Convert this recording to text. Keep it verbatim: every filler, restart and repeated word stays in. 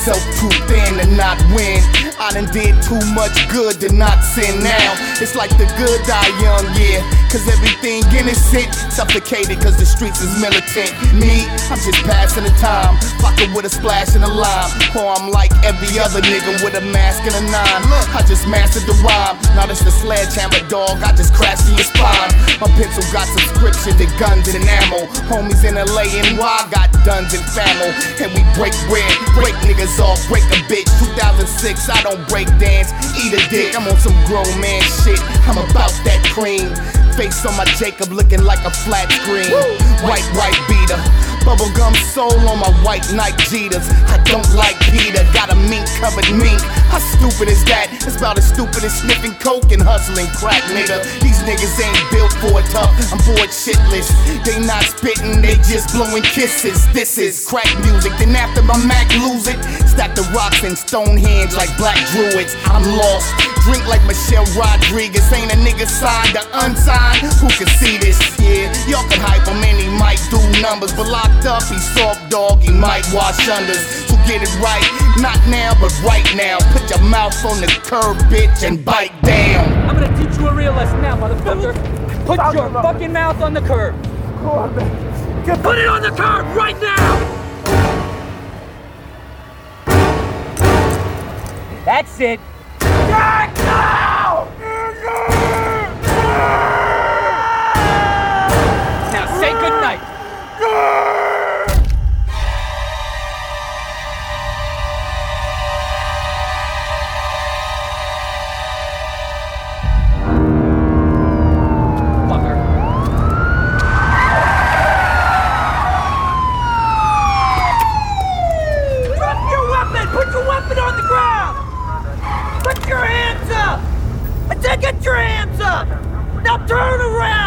myself too thin to not win. I done did too much good to not sin now. It's like the good die young, yeah. Cause everything innocent, suffocated cause the streets is militant. Me, I'm just passing the time, fucking with a splash and a lime. Or I'm like every other nigga with a mask and a nine. Look, I just mastered the rhyme. Now this the sledgehammer, dog, I just crashed in your spine. My pencil got subscription to guns and ammo. Homies in L A and Y got guns and famo. And we break bread, break niggas off, break a bitch. two thousand six, I don't break dance, eat a dick. I'm on some grown man shit, I'm about that cream. Face on my Jacob looking like a flat screen. White, white beater, bubblegum soul on my white Nike Jeeters. I don't like Peter, got a mink covered mink. How stupid is that? It's about as stupid as sniffing coke and hustling crack, nigga. These niggas ain't built for it tough, I'm bored shitless. They not spitting, they just blowing kisses. This is crack music, then after my Mac lose it, stack the rocks in Stonehenge like black druids. I'm lost, drink like Michelle Rodriguez. Ain't a nigga signed or unsigned, who can see this? Yeah, y'all can hype him and he might do numbers, but locked up, he's soft dog, he might wash unders. So get it right, not now, but right now. Put your mouth on the curb, bitch, and bite down. I'm gonna teach you a real lesson now, motherfucker. Put your fucking mouth on the curb. Put it on the curb right now! That's it. Jack, now! Now say goodnight. Fucker. Drop your weapon! Put your weapon on the ground! Put your hands up! I said get your hands up! Now turn around!